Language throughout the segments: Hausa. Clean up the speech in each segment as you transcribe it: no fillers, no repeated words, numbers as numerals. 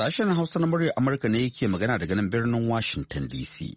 Sashen Hausa na muryar Amurka ne yake magana daga nan birnin Washington DC.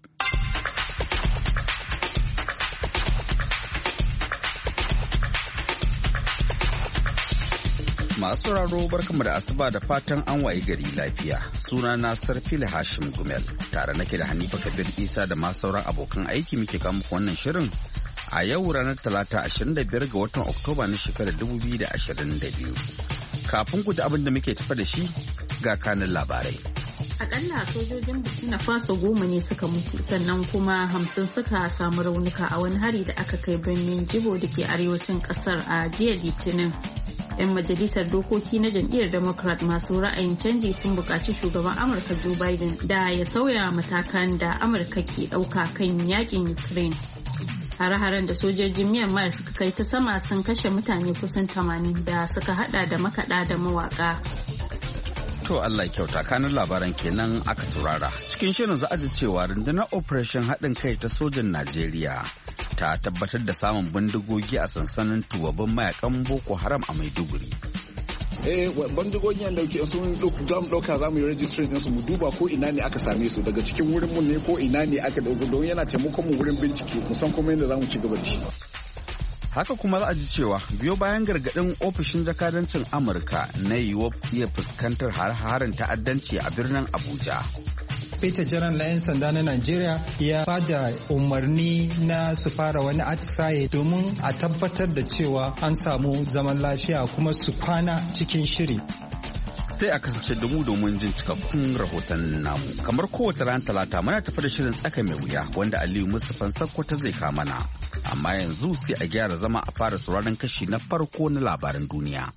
Masu sauraro barkanmu da asuba da fatan an wayi gari lafiya. Suna na Sarfili Hashim Gumel tare nake da Hanifa Kabir Isa da masu sauran abokan aiki muke kawo muku wannan shirin a yau ranar Talata 25 ga watan Oktoba na shekarar 2022. Kafin ku ji abin da muke tafa da shi ga kanin labarai. Akalla sojojin Burkina Faso 10 ne suka mutu sannan kuma 50 suka samu raunuka a wani hari da aka kai birnin Jibo da ke arewacin kasar a jiya Litinin. 'Yan majalisar dokoki na jam'iyyar Democrat masu ra'ayin canji sun buƙaci shugaban Amurka Joe Biden da ya sauya matakan da Amurka ke ɗauka kan yakin Ukraine. Hare-haren da sojojin Myanmar suka kai ta sama sun kashe mutane kusan 80 da suka hada da makaɗa da mawaƙa. To Allah kyauta kanin labaran kenan aka saurara. Cikin shirin za a ji cewa rundunar Operation haɗin kai ta sojan Najeriya ta tabbatar da samun bindigogi a sansanin tubabin mayakan Boko Haram a Maiduguri. Bindigogin da sun ɗauka za mu yi registry ɗinsu mu duba ko ina ne aka same su daga cikin wurin mu ne ko ina ne aka ɗauka don yana taimakon mu wurin bincike musan kuma yadda za mu ci gaba da shi. Haka kuma za a ji cewa biyo bayan gargaɗin ofishin jakadancin Amurka na yiwuwa iya fuskantar har-haren ta'addanci a birnin Abuja. Peter Jiran na 'yan sanda na Najeriya ya bada umarni na su fara wani atisaye domin a tabbatar da cewa an samu zaman lafiya kuma su kwana cikin shiri. Sai a kasance da mu domin jin cikakkun rahoton namu. Kamar kowace ran Talata muna tafi da shirin tsaka mai wuya wanda Aliyu Mustapha Sakkwata zai kama mana. Amma yanzu sai a gyara zama a fara sauraron kashi na farko na labaran duniya.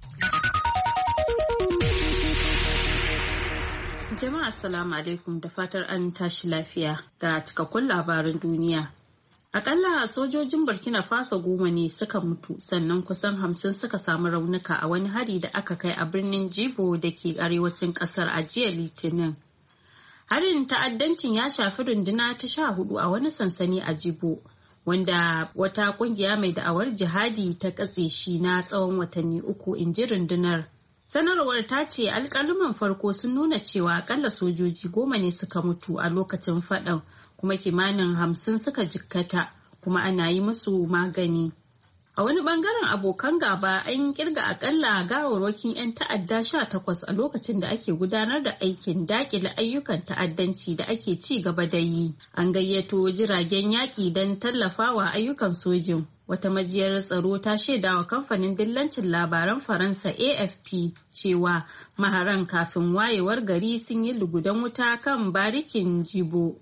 Jama'a assalamu alaikum da fatar an tashi lafiya ga cikakkun labaran duniya. Akalla sojojin Burkina Faso 10 ne suka mutu sannan kusan 50 suka samu raunuka a wani hari da aka kai a birnin Jibo da ke arewacin kasar a jiya Litinin. Harin ta'addancin ya shafi runduna ta 14 a wani sansani a Jibo, wanda wata kungiya mai da'awar jihadi ta katse shi na tsawon watanni 3 inji rundunar. Sanarwar ta ce alƙaluman farko sun nuna cewa akalla sojoji 10 ne suka mutu a lokacin faɗan kuma kimanin 50 suka jikkata kuma ana yi musu magani. A wani bangaren abokan gaba an kirga akalla gawarwakin 'yan ta'adda 18 a lokacin da ake gudanar da aikin dakile ayyukan ta'addanci da ake ci gaba da yi. An gayyato jiragen yaƙi don tallafawa ayyukan sojin. Wata majiyar tsaro ta shaidawa kamfanin dillancin labaran Faransa AFP cewa maharan kafin wayewar gari sun yi lugudan wuta kan barikin Jibo.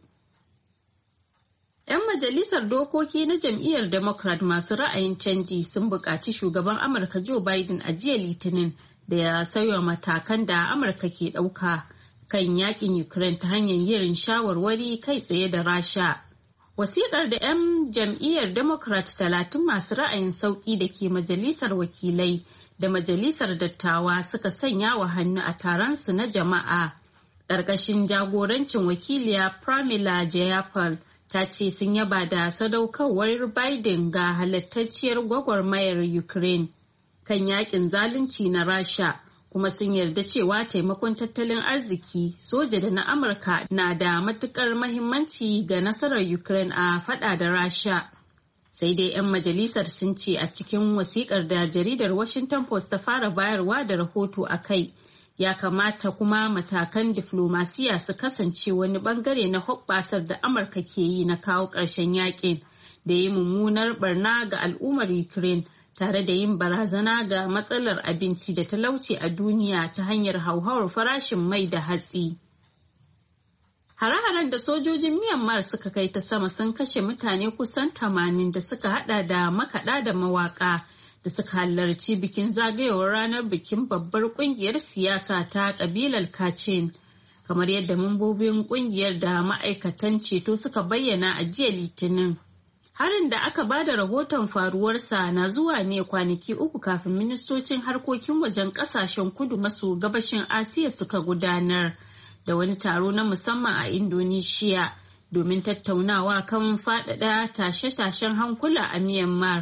'Yan majalisar dokoki na jam'iyyar Democrat masu ra'ayin canji sun buƙaci shugaban Amurka Joe Biden a jiya Litinin da ya sauya matakan da Amurka ke ɗauka kan yakin Ukraine ta hanyar yin shawarwari kai tsaye da Rasha. Wasiƙar da 'yan jam'iyyar Democrat 30 masu ra'ayin sauƙi da ke majalisar wakilai da majalisar dattawa suka sanya wa hannu a taron su na jama'a. Ƙarƙashin jagorancin wakiliya Pramila Jayapal ta ce sun yaba da sadaukarwar Biden ga halattacciyar gwagwarmayar Ukraine kan yakin zalunci na Rasha. Kuma sun yarda cewa taimakon tattalin arziki soja da na Amurka na da matukar mahimmanci ga nasarar Ukraine a fada da Rasha. Sai dai 'yan majalisar sun ce a cikin wasikar da jaridar Washington Post ta fara bayarwa da rahoto a kai, ya kamata kuma matakan diflomasiya su kasance wani bangare na hoɓɓasar da Amurka ke yi na kawo ƙarshen yakin da yi mummunar barna ga al'ummar Ukraine. Tare da yin barazana ga matsalar abinci da talauci a duniya ta hanyar hauhawar farashin mai da hatsi. Hare-haren da sojojin Myanmar suka kai ta sama sun kashe mutane kusan 80 da suka hada da makaɗa da mawaƙa da suka halarci bikin zagayowar ranar bikin babbar ƙungiyar siyasa ta ƙabilar Kachin, kamar yadda mambobin ƙungiyar da ma'aikatan ceto suka bayyana a jiya Litinin. Harin da aka ba da rahoton faruwarsa na zuwa ne kwanaki 3 kafin ministocin harkokin wajen kasashen kudu maso gabashin Asiya suka gudanar da wani taro na musamman a Indonesia domin tattaunawa kan faɗaɗa tashe-tashen hankula a Myanmar.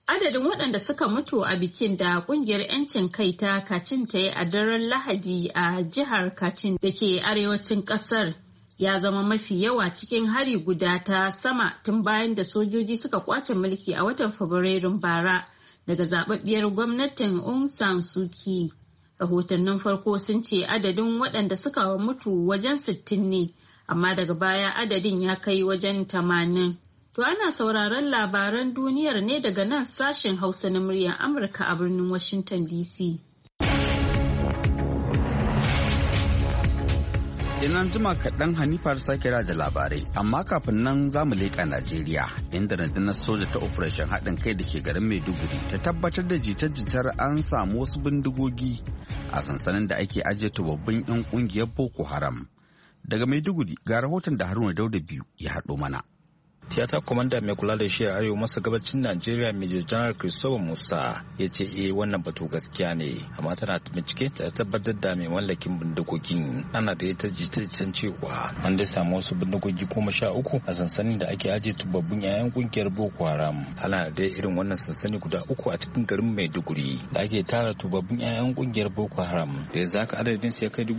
Adadin waɗanda suka mutu a bikin da ƙungiyar 'yancin kai ta Kachin ta yi a daren Lahadi a jihar Kachin da ke arewacin ƙasar ya zama mafi yawa cikin hari guda ta sama tun bayan da sojoji suka kwace mulki a watan Fabrairun bara daga zababbiyar gwamnatin Aung San Suu Kyi. Rahotannin farko sun ce adadin waɗanda suka mutu wajen 60 ne, amma daga baya adadin ya kai wajen 80. To ana sauraron labaran duniyar ne daga nan sashen Hausa na muryar Amurka a birnin Washington DC. Inan jima kaɗan Hanifar sake da labarai, amma kafin nan za mu leƙa Najeriya, inda rundunar soja ta Operation haɗin kai da ke garin Maiduguri ta tabbatar da jita-jitar an samu wasu bindigogi a sansanin da ake ajiye tubabbin 'yan ƙungiyar Boko Haram. Daga Maiduguri ga rahoton da Haruna Dauda biyu ya haɗo mana. Tiyata komanda mai kula da shi a arewa masa gabacin Najeriya Major General Christopher Musa ya ce wannan batu gaskiya ne, amma tana bincike ta tabbatar da mai mallakin bindigogin. Ana da ita jita-jitan cewa an dai samu wasu bindigogi 13 a sansanin da ake ajiye tubabbin 'ya'yan kungiyar Boko Haram. Ana da irin wannan sansani guda 3 a cikin garin Maiduguri da ake tara tubabbin 'ya'yan kungiyar Boko Haram da ya zaka adadin su ya kai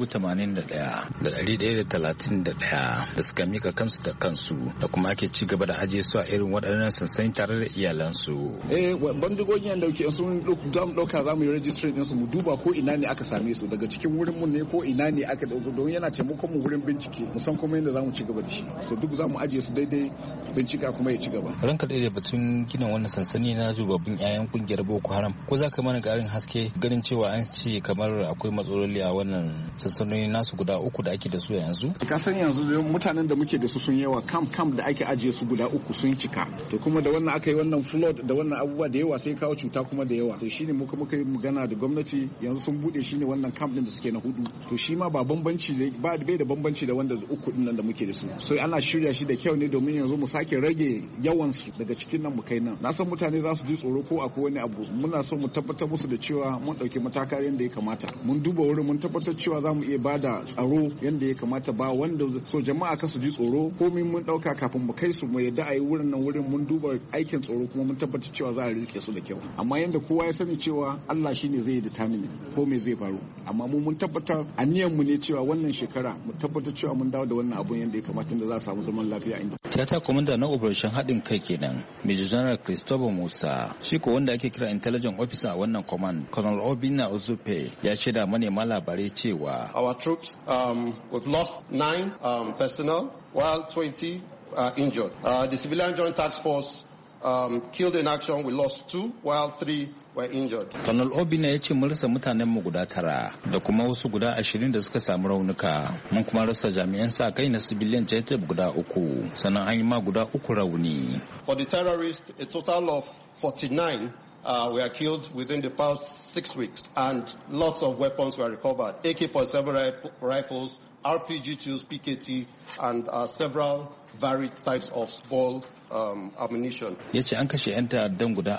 81,131 da suka mika kansu da kansu da kuma ake ci gaba da ajiye su a irin waɗannan sansani tare da iyalansu. Bandigogin da ke sun ɗauka za mu yi registry ɗinsu mu duba ko ina ne aka same su, daga cikin wurin mu ne ko ina ne aka ɗauko, don yana taimakon mu wurin bincike mu san kuma yadda za mu ci gaba da shi. So duk za mu ajiye su daidai bincika kuma ya ci gaba. Ranka daidai batun gina wannan sansani na zubabbin 'ya'yan kungiyar Boko Haram, ko za ka mana ƙarin haske ganin cewa an ce kamar akwai matsaloli a wannan sansanoni nasu guda 3 da ake da su yanzu? Ka san yanzu mutanen da muke da su sun yawa, camp da ake ajiye su guda 3 sun cika, to kuma da wannan aka yi wannan flood da wannan abubuwa da yawa sai kawo cuta kuma da yawa, to shine muka yi magana da gwamnati yanzu sun bude shine wannan camp din da suke na 4, to shi ma ba bambanci bai da bambanci da wanda 3 din nan da muke da su, so ana shirya shi da kyau ne domin yanzu mu sake rage yawan su daga cikin nan mu kai nan. Na san mutane za su ji tsoro ko akwai wani abu, muna so mu tabbatar musu da cewa mun dauki matakan yadda ya kamata, mun duba wurin mun tabbatar cewa za mu iya bada tsaro yadda ya kamata, ba wanda so jama'a ka su ji tsoro, komai mun dauka kafin mu kai su mu yadda a yi wurin nan wurin mun duba aikin tsaro kuma mun tabbatar cewa za a rike su da kyau, amma yanda kowa ya sani cewa Allah shine zai determine ko me zai faru, amma mu mun tabbatar aniyan mu ne cewa wannan shekara mu tabbatar cewa mun dawo da wannan abun yanda ya kamata, da za a samu zaman lafiya inda. Tiyata komanda na operation haɗin kai kenan Major General Christopher Musa, shi ko wanda ake kira intelligence officer a wannan command Colonel Obinna Ozupe ya ce da manema labarai cewa our troops we've lost 9 personnel while 20 injured. The Civilian Joint Task Force killed in action. We lost 2 while 3 were injured. Colonel Obinna ya ce mun rasa mutanen mu guda 9 da kuma wasu guda 20 da suka samu raunuka. Mun kuma rasa jami'an sa kai na civilian jet guda 3, sannan an yi ma guda 3 rauni. For the terrorists, a total of 49 were killed within the past 6 weeks, and lots of weapons were recovered. AK-47 rifles, RPG-2s, PKT, and several varied types of small ammunition. Ya ce an kashe 'yan ta'addan guda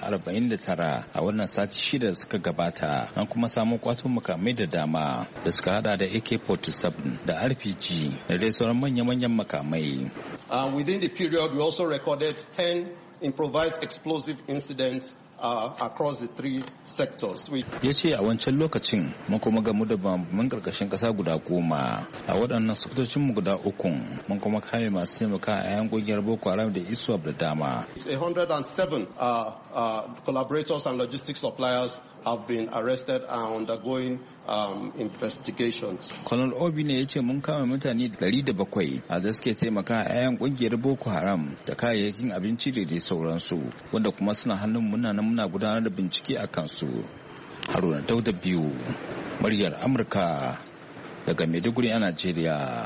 49 a wannan sati 6 da suka gabata, an kuma samu kwato makamai da dama da suka hada da AK-47 da RPG da dai sauran manya-manyan makamai. Within the period, we also recorded 10 improvised explosive incidents across the 3 sectors. Ya ce a wancan lokacin mun kuma gamu da bambamin karkashin kasa guda 10 a waɗannan sektocinmu guda 3, mun kuma kame masu taimaka a yan ƙungiyar Boko Haram da ISWAP da dama. 107 collaborators and logistics suppliers have been arrested and undergoing investigations. Colonel Obi ne ya ce mun kama mutane 700 a da suke taimaka a yan kungiyar Boko Haram da kayayyakin abinci da dai sauransu, wanda kuma suna hannun muna gudanar da bincike a kansu. Haruna Dauda biyu, muryar Amurka daga Maiduguri a Najeriya.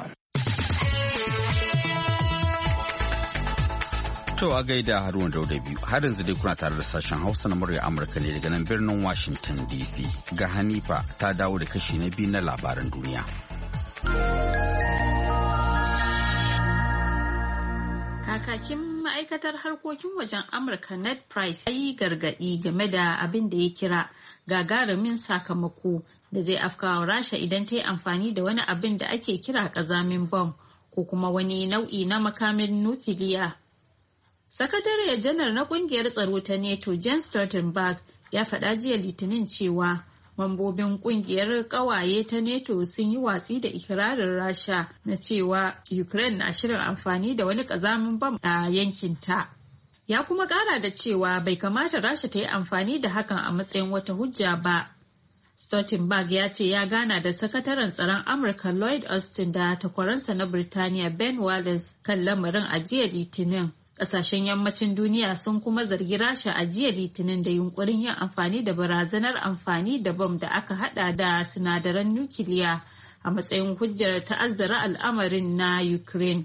To a gaida Haruna Dauda biyu, har yanzu dai kuna tare da sashen Hausa na murya Amurka ne daga nan birnin Washington DC. Ga Hanifa ta dawo da kashi na 2 na labaran duniya. Kakakin ma'aikatar harkokin wajen Amurka Ned Price ya yi gargaɗi game da abin da ya kira gagarumin sakamako da zai afkawa Rasha idan ta yi amfani da wani abin da ake kira ƙazamin bom ko kuma wani nau'i na makamin nukiliya. Sakatare janar na kungiyar tsaro ta NATO Jens Stoltenberg ya faɗa jiya Litinin cewa mambobin kungiyar ƙawaye ta NATO sun yi watsi da ikirarin Rasha na cewa Ukraine na shirin amfani da wani ƙazamin bam a yankinta. Ya kuma ƙara da cewa bai kamata Rasha ta yi amfani da hakan a matsayin wata hujja ba. Stoltenberg ya ce ya gana da sakataren tsaron Amurka Lloyd Austin da takwaransa na Birtaniya Ben Wallace kan lamarin a jiya Litinin. Ƙasashen yammacin duniya sun kuma zargi Rasha a jiya Litinin da yunkurin yin amfani da barazanar amfani da bom da aka hada da sinadaran nukiliya a matsayin hujjar ta'azzara al'amarin na Ukraine.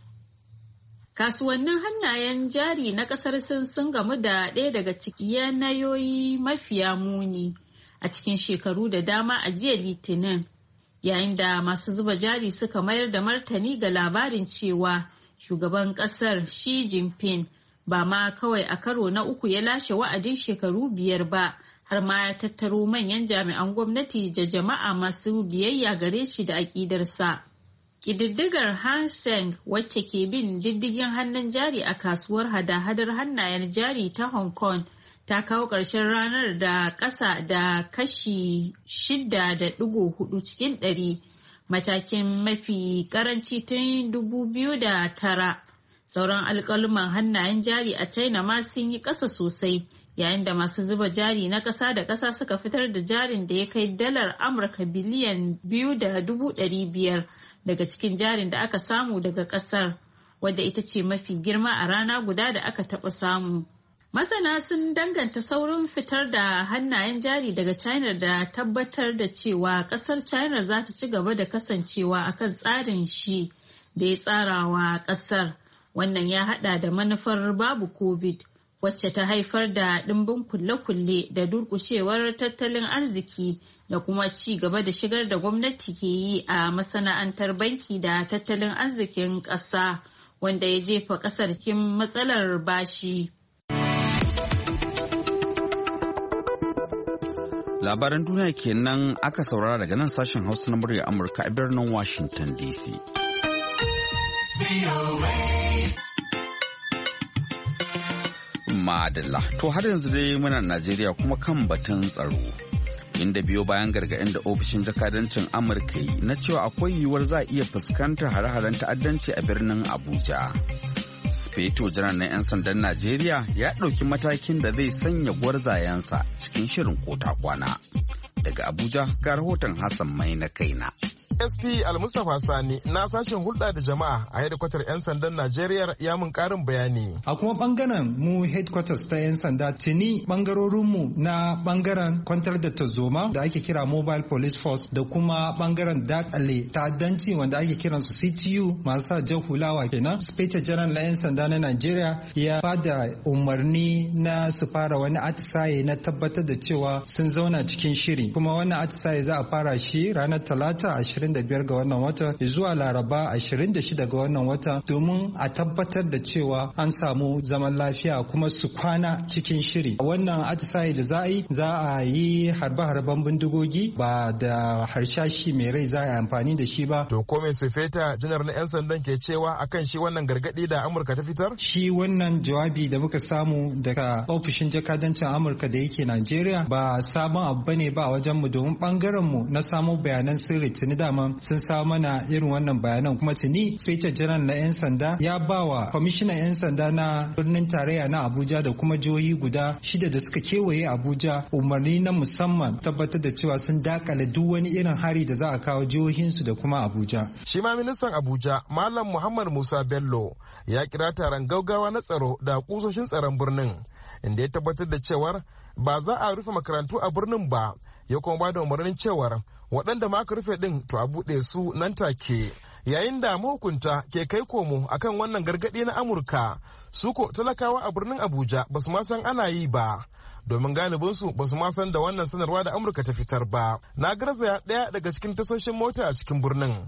Kasuwannin hannayen jari na ƙasar sun gamu da ɗaya daga cikin yanayoyi mafiya muni a cikin shekaru da dama a jiya Litinin, yayin da masu zuba jari suka mayar da martani ga labarin cewa shugaban kasar Xi Jinping ba ma kawai a karo na uku ya lashe wa'adin shekaru 5 ba, har ma ya tattaro manyan jami'an gwamnati da jama'a masu biyayya gare shi da aƙidarsa. Ƙididdigar Hang Seng wacce ke bin diddigin hannun jari a kasuwar hada-hadar hannayen jari ta Hong Kong ta kawo ƙarshen ranar da ƙasa da kashi 6.4 cikin 100. Matakin mafi karanci tun 2009. Sauran alƙaluman hannayen jari a China ma sun yi ƙasa sosai, yayin da masu zuba jari na ƙasa da ƙasa suka fitar da jarin da ya kai dalar Amurka biliyan 2.500 daga cikin jarin da aka samu daga ƙasar, wadda ita ce mafi girma a rana guda da aka taɓa samu. Masana sun danganta saurin fitar da hannayen jari daga China da tabbatar da cewa kasar China za ta ci gaba da kasancewa akan tsarin shi da ya tsarawa kasar. Wannan ya hada da manufar babu COVID, wacce ta haifar da ɗimbin kulle-kulle da durƙushewar tattalin arziki da kuma ci gaba da shigar da gwamnati ke yi a masana'antar banki da tattalin arzikin ƙasa, wanda ya jefa ƙasar cikin matsalar bashi. Labaran duniya kenan aka saurara daga nan sashen Hausa na murya Amurka a birnin Washington DC. Madalla. To har yanzu dai muna Najeriya kuma kan batun tsaro. Inda biyo bayan gargaɗin da ofishin jakadancin Amurka yi na cewa akwai yiwuwar za a iya fuskantar hare-haren ta'addanci a birnin Abuja. Feto janar na 'yan sandan Najeriya ya ɗauki matakin da zai sanya gwarzayensa cikin shirin kota kwana. Daga Abuja ga rahoton Hassan Mai na kaina. SP Al-Mustapha Sani na sashen hulɗa da jama'a a hedikwatar 'yan sandan Najeriya ya mun ƙarin bayani. A kuma bangaren mu headquarters ta 'yan sanda tuni bangarorinmu na bangaren kwantar da tarzoma da ake kira Mobile Police Force da kuma bangaren dakale ta'addanci wanda ake kiransu CTU masu sa jan hulawa kenan. Inspector General na 'yan sanda na Najeriya ya bada umarni na su fara wani atisaye na tabbatar da cewa sun zauna cikin shiri. Kuma wannan atisaye za a fara shi ranar Talata 25 ga wannan wata zuwa Laraba 26 ga wannan wata domin a tabbatar da cewa an samu zaman lafiya kuma su kwana cikin shiri. Wannan atisaye da za a yi harbe-harben bindigogi ba da harshashi mai rai za a yi amfani da shi ba. To ko mai sufeta janar na 'yan sandan ke cewa akan shi wannan gargadi da Amurka ta fitar? Shi wannan jawabi da muka samu daga ofishin jakadancin Amurka da yake Najeriya ba sabon abu bane ba a wajen mu domin bangaren mu na samu bayanan sirri tuni dama sun samu mana irin wannan bayanan kuma tuni Inspector General na 'yan sanda ya ba wa kwamishinan 'yan sanda na birnin tarayya na Abuja da kuma jihohi guda 6 da suka kewaye Abuja umarni na musamman tabbatar da cewa sun dakale duk wani irin hari da za a kawo jihohinsu da kuma Abuja. Shi ma ministan Abuja Malam Muhammad Musa Bello ya kira taron gaugawa na tsaro da kusoshin tsaron birnin inda ya tabbatar da cewar ba za a rufe makarantu a birnin ba, ya kuma ba da umarnin cewar waɗanda ma aka rufe ɗin to a buɗe su nan take. Yayin da mahukunta ke kai komo akan wannan gargaɗi na Amurka, su ko talakawa a birnin Abuja ba su ma san ana yi ba, domin galibinsu ba su ma san da wannan sanarwa da Amurka ta fitar ba. Na garzaya ɗaya daga cikin tasoshin mota a cikin birnin.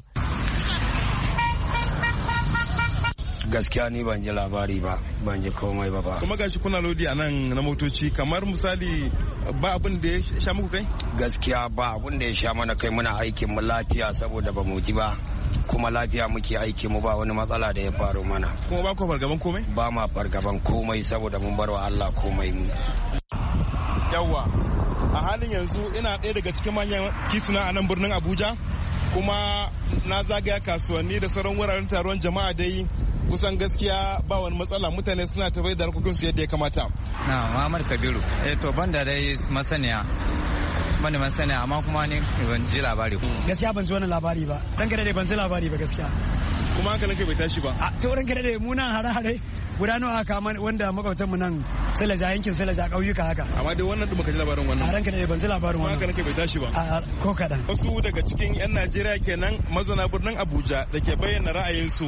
Gaskiya ni ban ji labari ba, ban ji komai ba. Kuma gashi kuna lodi a nan na motoci, kamar misali ba abin da ya sha muku kai? Gaskiya ba abin da ya sha mana kai, muna aikin mu lafiya saboda ba mu ji ba. kuma lafiya muke aiki mu ba wani matsala da ya faru mana. Kuma ba ku fargaban komai? Ba ma fargaban komai saboda mun bar wa Allah komai mu. Yawwa a halin yanzu ina ɗaya daga cikin manyan tituna a nan birnin Abuja kuma na zagaya kasuwanni da sauran wuraren taron jama'a dai kusan gaskiya ba wani matsala, mutane suna tafiya da harkokinsu yadda ya kamata. Na Muhammad Kabiru to ban da dai masaniya amma kuma ne ban ji labari. Gaskiya ban ji wani labari ba, dan kada dai ban ji labari ba gaskiya. Kuma hankalin kai bai tashi ba? A ta wurin kada dai mu nan hare-hare guda nawa aka wanda makwabtan mu nan Salaja yankin Salaja ƙauyuka haka. Amma dai wannan din baka ji labarin wannan. A ranka dai ban ji labarin wannan. Hankalin kai bai tashi ba? A ko kadan. Wasu daga cikin 'yan Najeriya kenan mazauna birnin Abuja da ke bayyana ra'ayinsu.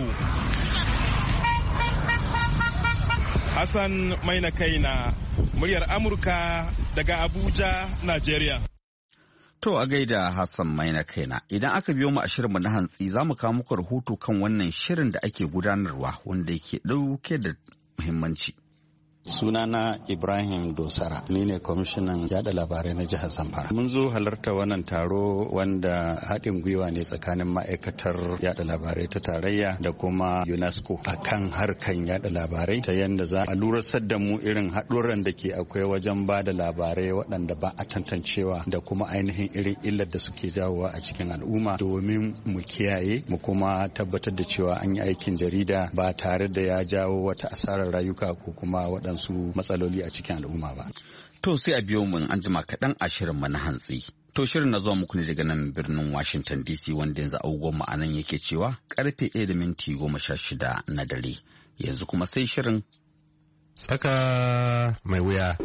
Hassan Maina Kaina, muryar Amurka daga Abuja, Najeriya. To a gaida Hassan Maina Kaina, idan aka biyo mu a shirinmu na hantsi za mu kawo muku rahoto kan wannan shirin da ake gudanarwa wanda yake ɗauke da muhimmanci. Sunana Ibrahim Dosara, ni ne kwamishinan yada labarai na jihar Zamfara. Mun zo halarta wannan taro wanda haɗin gwiwa ne tsakanin ma'aikatar yada labarai ta tarayya da kuma UNESCO akan harkan yada labarai ta yadda za a lurasar da mu irin haɗurran da ke akwai wajen ba da labarai waɗanda ba a tantancewa da kuma ainihin irin illar da suke jawowa a cikin al'umma domin mu kiyaye mu kuma tabbatar da cewa an yi aikin jarida ba tare da ya jawo wata asarar rayuka ko kuma waɗansu matsaloli a cikin al'umma ba. To sai a biyo mu an jima kaɗan a shirin na hantsi. To shirin na zuwa muku ne daga nan birnin Washington DC wanda yanzu agogon ma'anan yake cewa karfe 1:16 na dare. Yanzu kuma sai shirin Tsaka mai wuya.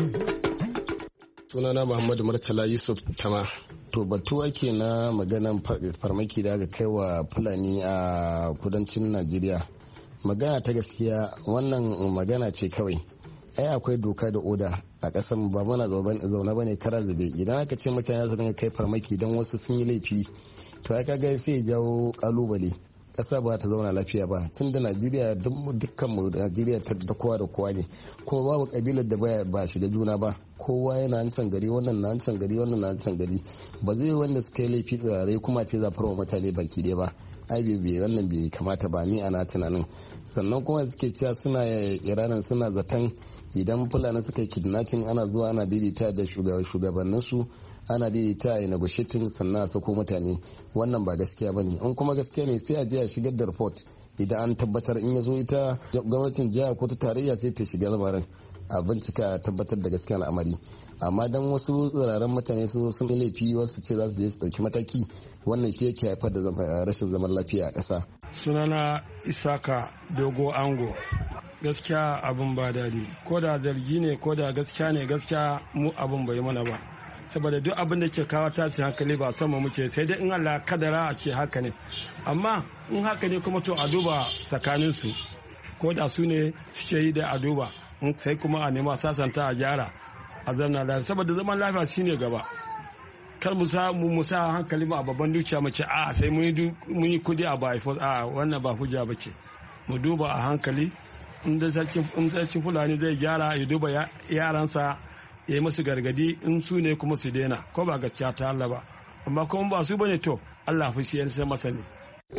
Sunana Muhammadu Murtala Yusuf Tama. To batu ake na maganan farmaki da aka kai wa Fulani a kudancin Najeriya. Magana ta gaskiya wannan magana ce kawai. Ai akwai doka da oda a ƙasar ba muna zaune bane kara zube. Idan aka ce mutane su dinga kai farmaki don wasu sun yi laifi to ai kaga sai ya jawo kalubale. Ƙasa ba ta zauna lafiya ba. Tun da Najeriya dukkan mu Najeriya ta kowa da kowa ne. Kuma babu kabilar da ba shi da juna ba. Kowa yana can gari wannan na can gari wannan na can gari. Ba zai wanda suka yi laifi tsirrai kuma ce zafarwa mutane baki ɗaya ba. Ai bai wannan bai kamata ba ni ana tunanin. Sannan kuma suke cewa suna iranin suna zaton idan Fulani suka yi kidnapping ana zuwa ana daidaita da shugabanninsu ana daidaita a negotiating sannan a sako mutane. Wannan ba gaskiya ba ne. In kuma gaskiya ne sai a je a shigar da report idan an tabbatar in ya zo ita gwamnatin jiha ko ta tarayya sai ta shiga lamarin a bincika tabbatar da gaskiya al'amari. Amma dan wasu tsiraran mutane sun yi laifi wasu ce za su je su dauki mataki wannan shi yake haifar da rashin zaman lafiya a ƙasa. Sunana Isaka Dogo Ango. Gaskiya abin ba daɗi, ko da zargi ne ko da gaskiya ne, gaskiya mu abin bai mana ba, saboda duk abin da ke kawo tashin hankali ba sama muke, sai dai in Allah kadara a ce haka ne. Amma in haka ne kuma to a duba tsakaninsu, ko da su ne suke yi da a duba, sai kuma a nema sasanta a gyara a zanna lafiya, saboda zaman lafiya shine gaba. Kar mu sa hankali mu a babban dukiya mu ce a sai mun yi kudi a ba a wannan ba hujja bace. Mu duba a hankali, in sarkin Fulani zai gyara ya duba yaransa ya yi musu gargadi, in su ne kuma su daina, ko ba gaskiya ta Allah ba. Amma kuma ba su bane to Allah fushi ya sai masa ne.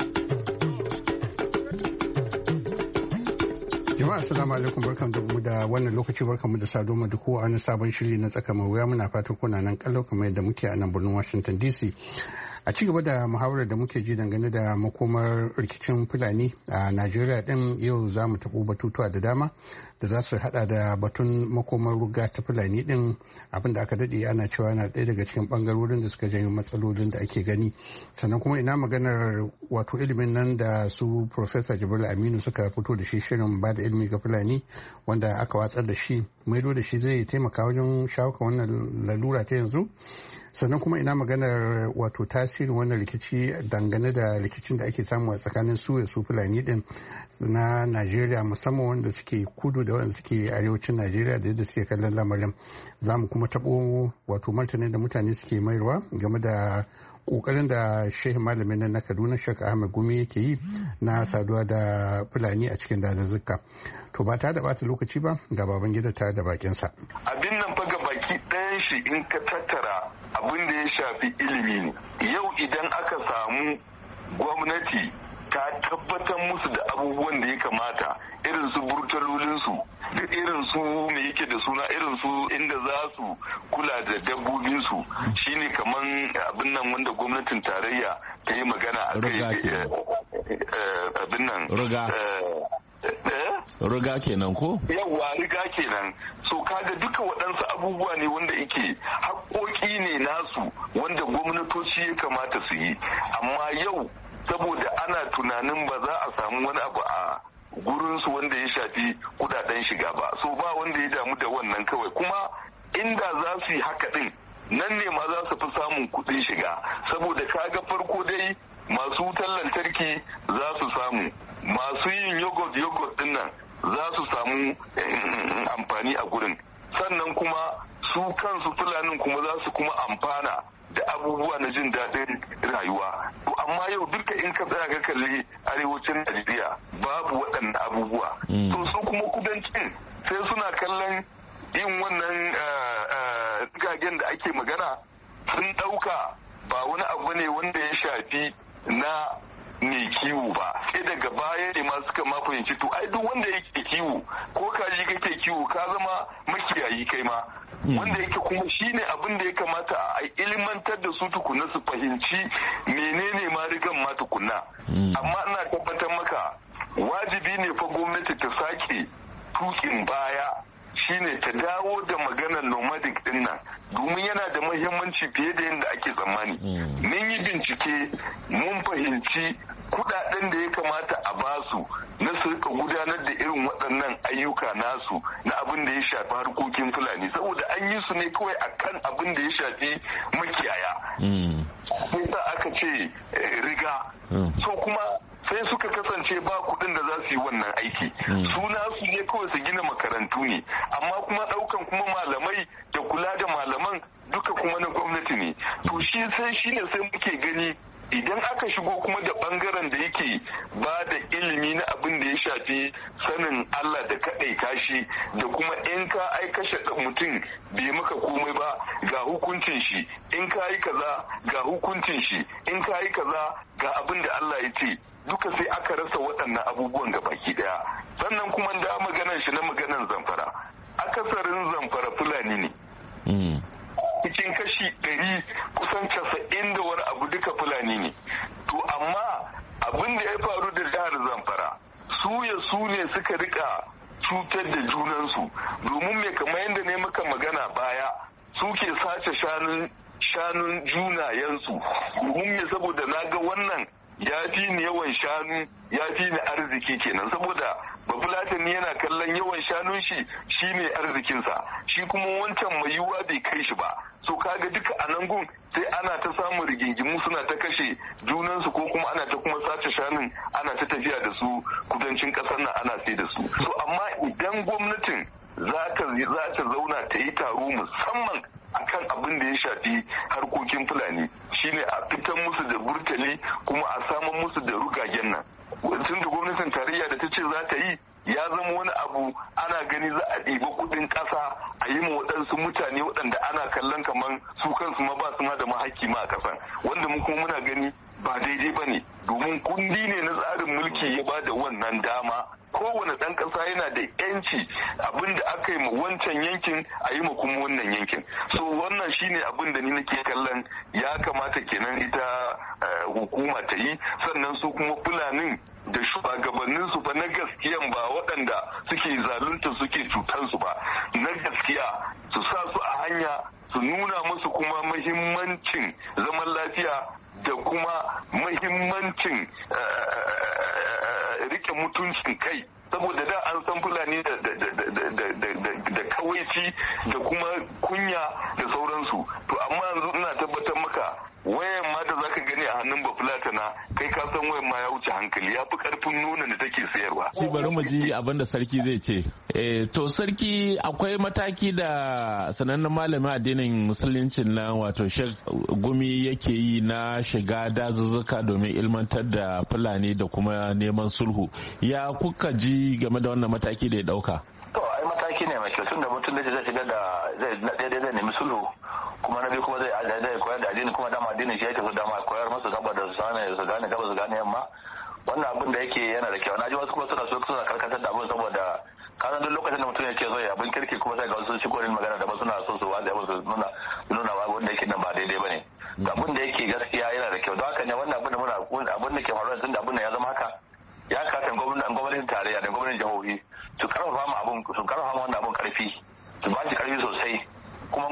Jama'a assalamu alaikum, barkanmu da wannan lokaci, barkanmu da sado mu duk wani sabon shiri na tsaka mai wuya. Muna fatan kuna nan kallo kamar yadda muke a nan birnin Washington DC. A ci gaba da muhawarar da muke ji dangane da makomar rikicin Fulani a Najeriya din, yau za mu taɓo batutuwa da dama da za su hada da batun makomar ruga ta Fulani din, abinda aka daɗe ana cewa yana ɗaya daga cikin ɓangarorin da suka janyo matsalolin da ake gani. Sannan kuma ina maganar wato ilimin nan da su Professor Jibril Aminu suka fito da shi, shirin ba da ilimi ga Fulani wanda aka watsar da shi, maido da shi zai taimaka wajen shawo kan wannan lalura ta yanzu. Sannan kuma ina maganar wato tasirin wannan rikici dangane da rikicin da ake samu a tsakanin su Fulani din na Najeriya, musamman wanda suke kudu da wanda suke arewacin Najeriya da yadda suke kallon lamarin. Za mu kuma taɓo wato martanin da mutane suke mayarwa game da kokarin da shehu malamin nan na Kaduna Sheikh Ahmed Gumi yake yi na saduwa da Fulani a cikin dazuzzuka. To ba ta da bata lokaci ba, ga baban gida ta da bakinsa. Abin nan fa baki ɗayan shi in ka tattara abin da ya shafi ilimi ne. Yau idan aka samu gwamnati ta tabbatar musu da abubuwan da ya kamata, irin su burtalolinsu da irin su me yake da suna irin su inda za su kula da dabbobinsu, shine kaman abin nan wanda gwamnatin tarayya ta yi magana a kai abin nan riga kenan ko? Yawwa riga kenan. So kaga duka waɗansu abubuwa ne wanda yake haƙoƙi ne nasu wanda gwamnatoci ya kamata su yi, amma yau saboda ana tunanin ba za a samu wani abu a gurinsu wanda ya shafi kudaden shiga ba, so ba wanda ya damu da wannan kawai. Kuma inda za su yi haka din nan ne ma za su fi samun kudin shiga, saboda kaga farko dai masu wutar lantarki za su samu, masu yin yogurt din nan za su samu amfani a gurin, sannan kuma su kansu fulanin kuma za su kuma amfana da abubuwa na jin daɗin rayuwa. Amma yau duka in ka tsaya ka kalli arewacin Najeriya babu waɗannan abubuwa. To su kuma kudancin sai suna kallon yin wannan gagen da ake magana, sun ɗauka ba wani abu ne wanda ya shafi na mai kiwo ba, sai daga baya ne ma suka ma fahimci to ai duk wanda yake kiwo ko kaji kake kiwo ka zama makiyayi kai ma, wanda yake kuma shine abin da ya kamata a ilmantar da su tukuna su fahimci menene ma rigan ma tukuna. Amma ina tabbatar maka wajibi ne fa gwamnati ta sake tukin baya, shine ta dawo da maganar nomadic din nan, domin yana da muhimmanci fiye da yadda ake tsammani. Mun yi bincike mun fahimci kudaden da ya kamata a basu na su rika gudanar da irin waɗannan ayyuka nasu na abin da ya shafi harkokin fulani, saboda an yi su ne kawai akan abin da ya shafi makiyaya. Sai sa aka ce riga. So kuma sai suka kasance ba kuɗin da za su yi wannan aiki, suna su ne kawai su gina makarantu ne, amma kuma ɗaukan kuma malamai da kula da malaman duka kuma na gwamnati ne. To shine sai muke gani idan aka shigo kuma da bangaren da yake ba da ilimi na abin da ya shafi sanin Allah da kaɗaita shi, da kuma in ka kashe mutum bai maka komai ba ga hukuncin shi, in ka yi kaza ga hukuncin shi, in ka yi kaza ga abin da Allah ya ce, duka sai aka rasa waɗannan abubuwan ga baki daya. Sannan kuma da maganar shi na maganar Zamfara, akasarin Zamfara Fulani ne. Cikin kashi 100 kusan 90 da wani abu duka Fulani ne. To amma abin da ya faru da jihar Zamfara, su ne suka rika cutar da junansu, domin me kamar yadda ne muka magana baya, suke sace shanun junayensu, domin me saboda na ga wannan ya fi ni yawan shanu, ya fi ni arziki kenan, saboda bafulatani yana kallon yawan shanun shi shine arzikinsa, shi kuma wancan mai yiwuwa bai kai shi ba. So kaga duka a nan gun sai ana ta samun rigingimu, suna ta kashe junansu, ko kuma ana ta kuma sace shanun ana ta tafiya da su kudancin ƙasar nan ana sai da su. So amma idan gwamnatin za ta zauna ta yi taro musamman akan abin da ya shafi harkokin Fulani, shine a fitar musu da burtali kuma a samun musu da rugagen nan. Tun da gwamnatin tarayya da ta ce za ta yi, ya zama wani abu ana gani za a ɗiba kuɗin ƙasa a yi ma waɗansu mutane waɗanda ana kallon kamar su kansu ma ba su ma da mahaki ma a ƙasan, wanda mu kuma muna gani ba daidai ba ne, domin kundi ne na tsarin mulki ya ba da wannan dama. Kowane ɗan ƙasa yana da yanci abin da aka yi ma wancan yankin a yi ma kuma wannan yankin. So wannan shine abin da ni nake kallon ya kamata kenan ita hukuma ta yi, sannan su kuma Fulanin da shugabannin su ba na gaskiyan, ba waɗanda suke zalunta suke cutansu ba, na gaskiya su sa su a hanya, su nuna musu kuma muhimmancin zaman lafiya da kuma muhimmancin rike mutuncin kai, saboda da an san Fulani da kawaici da kuma kunya da sauransu. To amma yanzu ina tabbatar maka wayan ma da zaka gani a hannun bafulatana, kai ka san wayan ma ya wuce hankali, ya fi karfin nuna da take sayarwa. Shi bari mu ji abin da sarki zai ce. To sarki, akwai mataki da sanannen malamin addinin musuluncin nan wato Sheikh Gumi yake yi na shiga dazuzzuka domin ilmantar da Fulani da kuma neman sulhu. Ya kuka ji game da wannan mataki da ya dauka? To ai mataki ne mai kyau, tunda mutum da zai shiga da zai nemi sulhu, kuma na biyu kuma zai koyar da addini, kuma dama addini shi yake so dama koyar musu saboda su gane gaba su gane yamma. Wannan abin da yake yana da kyau. Na ji wasu kuma suna karkatar da abin saboda kasan duk lokacin da mutum yake so ya abin kirki kuma sai ga wasu shi korin magana da ba suna so su wanda su nuna ba wanda yake nan ba daidai bane. Abin da yake gaskiya yana da kyau. Don haka ne wannan abin da ke faruwa tun da abin da ya zama haka ya kata gwamnatin tarayya da gwamnatin jihohi su karfafa wannan abin karfi, su ba shi karfi sosai. Kuma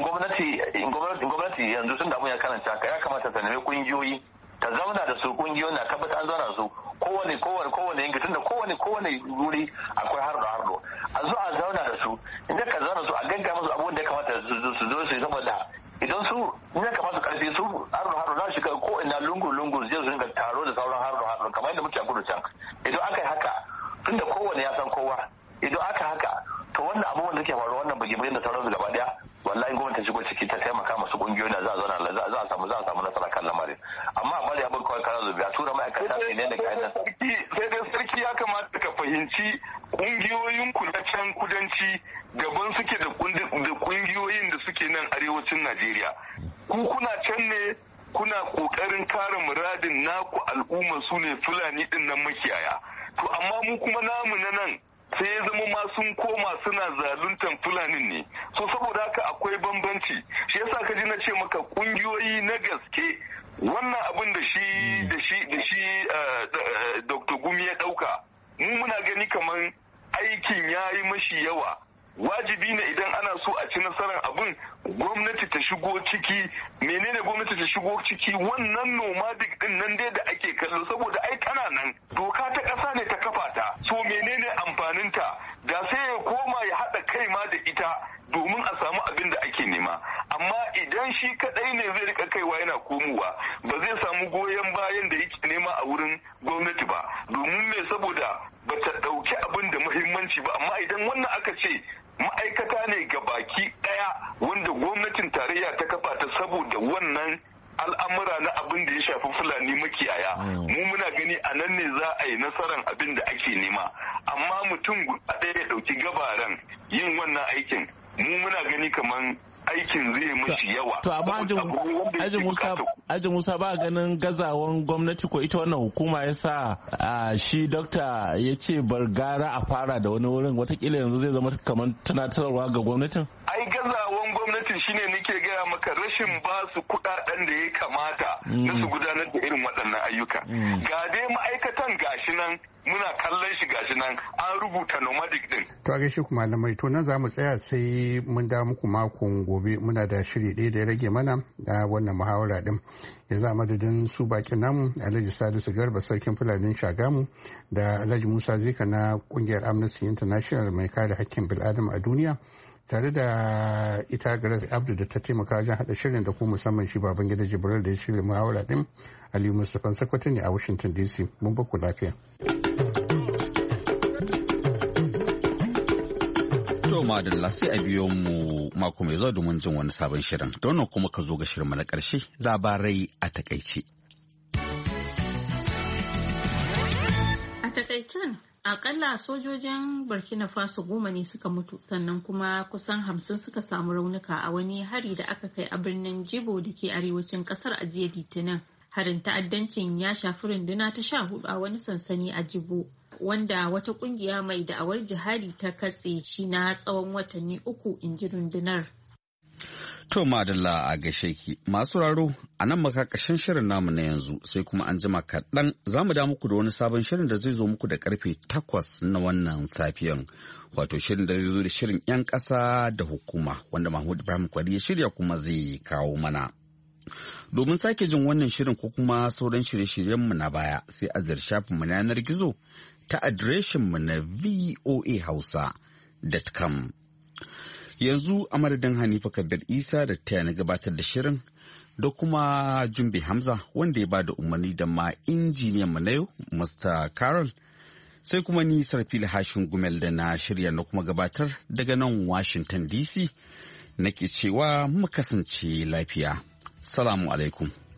gwamnati yanzu tun da abin ya karanta ya kamata ta nemi kungiyoyi ta zauna da su, kungiyoyi na tabbata an zauna da su kowane yanki, tunda kowane wuri akwai hardo a zo a zauna da su, inda ka zauna su a gaggawa musu abubuwan da ya kamata su zo su yi, saboda idan su in ya kamata karfi su hardo za su shiga ko ina lungu zai su ringa taro da sauran hardo kamar yadda muke a kudu can. Idan aka yi haka tunda kowane ya san kowa, idan aka haka to wannan abubuwan da ke faruwa wannan bugi-bugin da sauransu gaba daya wallahi gwamnati ta shigo ciki ta taimaka masu kungiyoyi da za a samu nasara kan lamarin. Amma a bari abin kawai kara zubi a tura ma'aikata ne da kayan sai dai sarki ya kamata ka fahimci kungiyoyin ku na can kudanci daban suke da kungiyoyin da suke nan arewacin Najeriya. Ku kuna can ne kuna kokarin kare muradin naku al'umma su ne Fulani din nan makiyaya. To amma mu kuma namu na nan sai ya zama ma sun koma suna zaluntan Fulanin ne. So saboda haka akwai bambanci. Shi yasa ka ji na ce maka kungiyoyi na gaske wannan abin da shi Dr. Gumi ya dauka mu muna gani kamar aikin ya yi mashi yawa. Wajibi ne idan ana so a ci nasarar abin gwamnati ta shigo ciki. Menene gwamnati ta shigo ciki? Wannan nomadic din nan dai da ake kallo, saboda ai kana nan doka ta ƙasa ne ta kafa ta, so menene amfaninta? Da sai ya koma ya haɗa kai ma da ita domin a samu abin da ake nema. Amma idan shi kaɗai ne zai rika kaiwa yana komowa ba zai samu goyon bayan da yake nema a wurin gwamnati ba, domin me? Saboda ba ta ɗauki abin da muhimmanci ba. Amma idan wannan aka ce ma'aikata ne ga baki ɗaya wanda gwamnatin tarayya ta kafa ta saboda wannan al'amura na abin da ya shafi Fulani makiyaya, mu muna gani a nan ne za a yi nasarar abin da ake nema. Amma mutum a ɗaya ya ɗauki gabaran yin wannan aikin, mu muna gani kaman aikin zai mashi yawa. To amma Aji Musa ba ganin gazawan gwamnati ko ita wannan hukuma ya sa shi dokta ya ce bar gara a fara da wani wurin, watakila yanzu zai zama kamar tunatarwa ga gwamnatin? Ai gazawan gwamnati shine nake gaya maka rashin ba su kuɗaɗen da ya kamata na su gudanar da irin waɗannan ayyuka. Ga dai ma'aikatan gashi nan muna kallon shi gashi nan an rubuta nomadic din. To a gaishe ku malamai, to nan za mu tsaya sai mun da muku makon gobe. Muna da shiri ɗaya da ya rage mana da wannan muhawara din. Ya za madadin su bakin namu Alhaji Salisu Garba sarkin Fulanin Shagamu da Alhaji Musa Zika na kungiyar Amnesty International mai kare hakkin bil'adama a duniya, tare da ita Grace Abdu da ta taimaka wajen haɗa shirin, da kuma musamman shi Babangida Jibril da ya shirya muhawara din. Aliyu Mustapha Sakwato ne a Washington DC. Mun baku lafiya. To madalla sai a biyo mu mako mai zuwa domin jin wani sabon shirin. Don nan kuma ka zo ga shirin na ƙarshe, labarai a takaice. A takaicen akalla sojojin Burkina Faso 10 ne suka mutu, sannan kuma kusan 50 suka samu raunuka a wani hari da aka kai a birnin Jibo da ke arewacin kasar a jiya Litinin. Harin ta'addancin ya shafi runduna ta 14 a wani sansani a Jibo, wanda wata kungiya mai da'awar jihadi ta katse shi na tsawon watanni 3, in ji rundunar. To madalla a gaishe ki masu raro, a nan makakashin shirin namu na yanzu, sai kuma an jima kaɗan za mu da muku da wani sabon shirin da zai zo muku da karfe 8 na wannan safiyan, wato shirin da zai zo da shirin 'yan ƙasa da hukuma wanda Mahmud Ibrahim Kwari ya shirya kuma zai kawo mana. Domin sake jin wannan shirin ko kuma sauran shirye-shiryenmu na baya, sai a shafinmu na yanar gizo ta adireshinmu na voahausa.com. Yanzu a madadin Hanifa Kabir Isa da ta na gabatar da shirin, da kuma Jumbe Hamza wanda ya ba da umarni, da ma injiniyanmu na yau Mr. Carol, sai kuma ni Sarfila Hashin Gumel da na shirya na kuma gabatar daga nan Washington DC nake cewa mu kasance lafiya. Salamu alaikum.